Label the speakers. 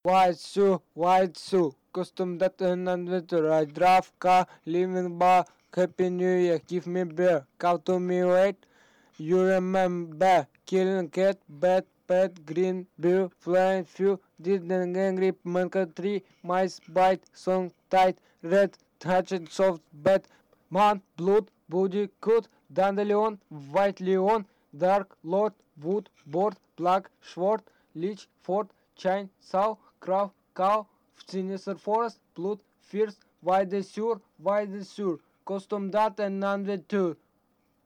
Speaker 1: White shoe, custom that and adventure. I drive car, living bar, happy new year, give me beer, cow to me wait. You remember, killing cat, bad pet, green beer, flying few, didn't angry, manka tree, mice bite, song tight, red, touched soft bed, man, blood, body, cut, dandelion, white leon, dark lord, wood, board, black, sword, lich, fort, chain, sow, crow, cow, sinister forest, blood, fierce, wide sure, custom that and none with two.